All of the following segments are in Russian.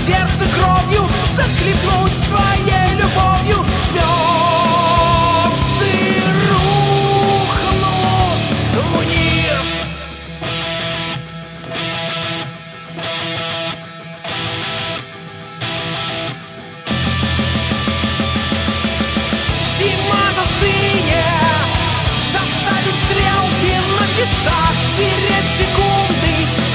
сердце кровью, захлебнусь своей любовью. Звезды рухнут вниз. Зима застынет, заставив стрелки на часах стереть секунды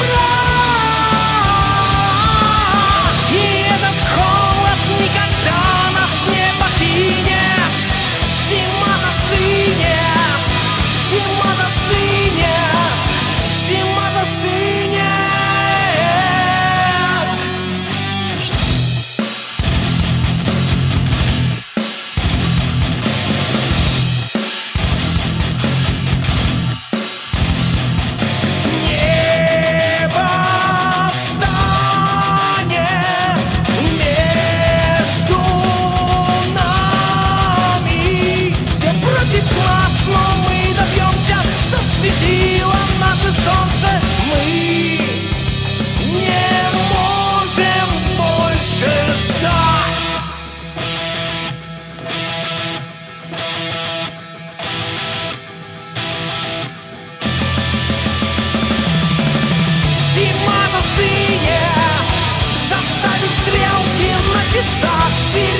прах. И этот холод никогда нас не покинет. Зима застынет, зима застынет, зима застынет. Небо встанет между нами. Все против нас, но мы добьемся, чтоб светило наше солнце. Мы не можем больше ждать. Зима застынет, заставив стрелки на часах